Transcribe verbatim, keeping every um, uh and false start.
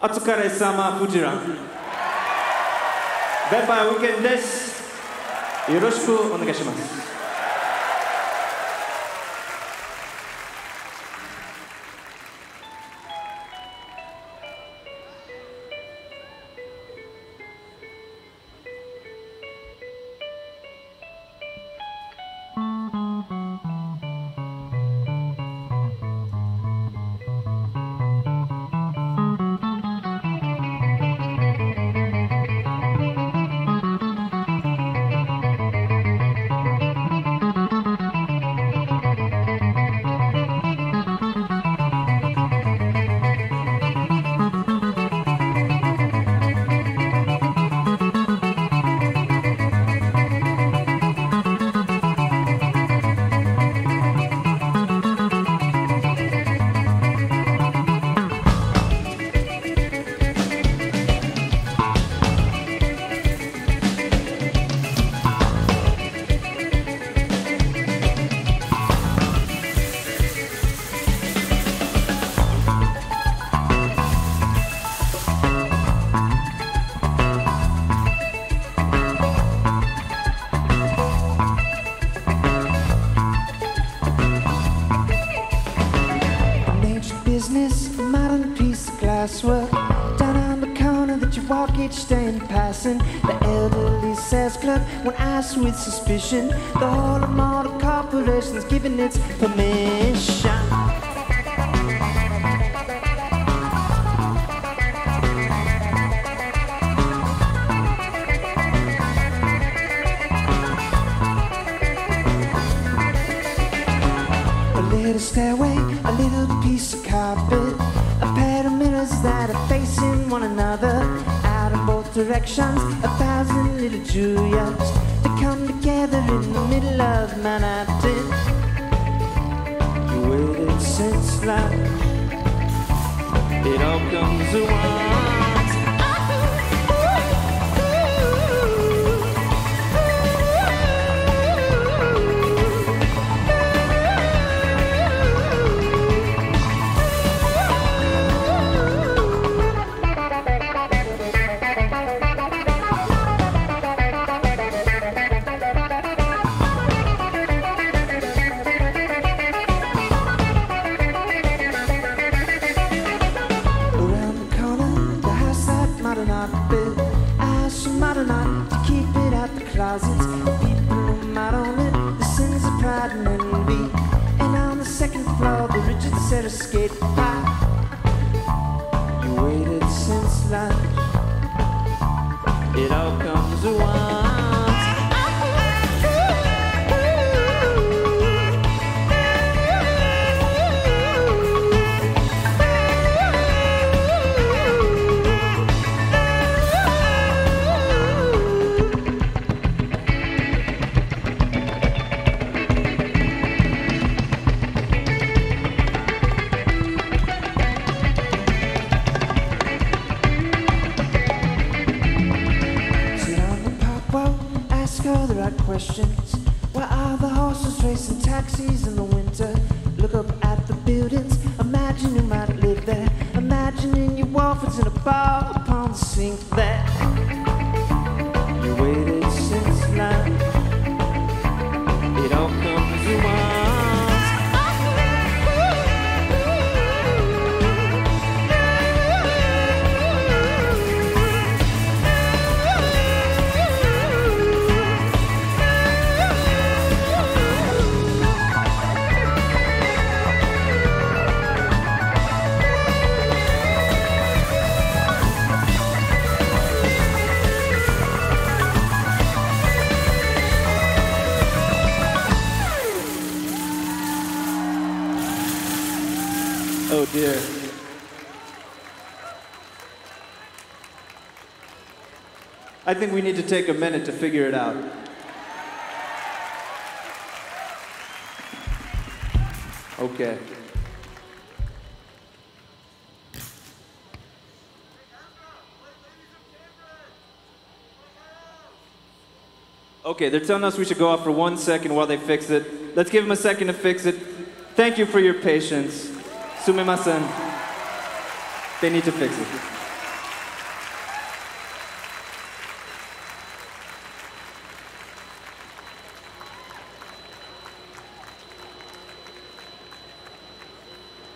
お疲れ様フジラン。バイバイウィーケンドです。よろしくお願いします。Modern piece of glasswork down on the corner that you walk each day in passing. The elderly sales clerk won't ask with suspicion. The whole of modern corporation's giving its permission. A little stairway, a little piece of carpet, a pair of mirrors that are facing one another. Out in both directions, a thousand little Juliets that come together in the middle of Manhattan. You waited since life, it all comes at once. To keep it out the closets, people who might own it, the sins of pride and envy. And on the second floor, the rigid set of skate park. You waited since lunch, it all comes at once. All the right questions. Why are the horses racing taxis in the winter? Look up at the buildings, imagine who might live there. Imagining your waffles in a bar upon the sink there. You waited since lunch, it all comes at once. Oh dear. I think we need to take a minute to figure it out. Okay. Okay, they're telling us we should go off for one second while they fix it. Let's give them a second to fix it. Thank you for your patience. Sumimasen. They need to fix it.